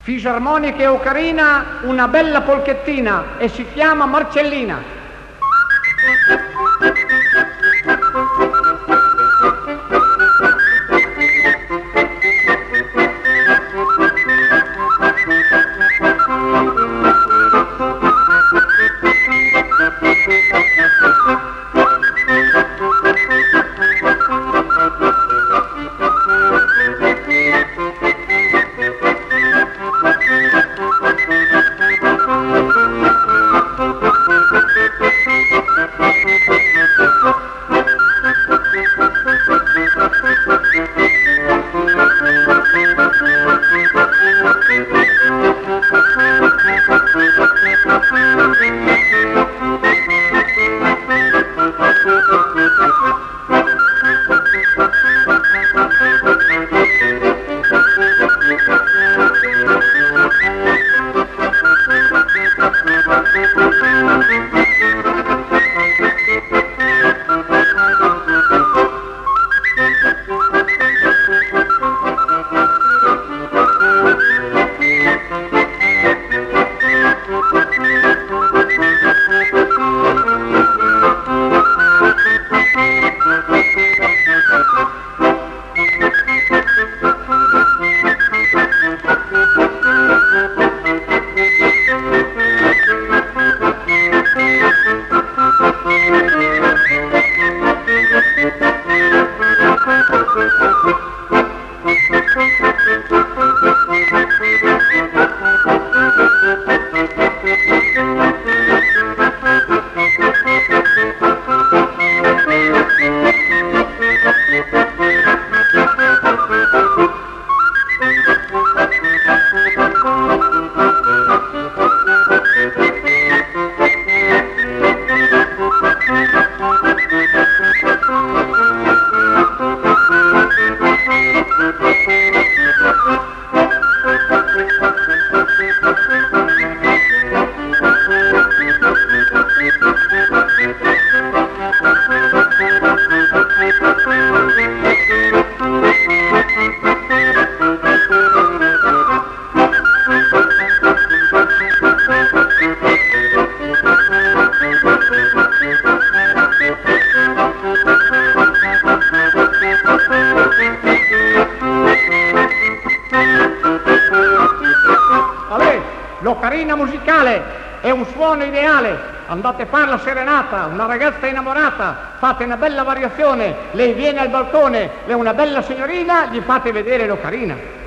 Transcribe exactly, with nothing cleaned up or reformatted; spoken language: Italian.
fisarmonica e ocarina, una bella polchettina e si chiama Marcellina. L'ocarina musicale è un suono ideale, andate a fare la serenata, una ragazza innamorata, fate una bella variazione, lei viene al balcone, è una bella signorina, gli fate vedere l'ocarina.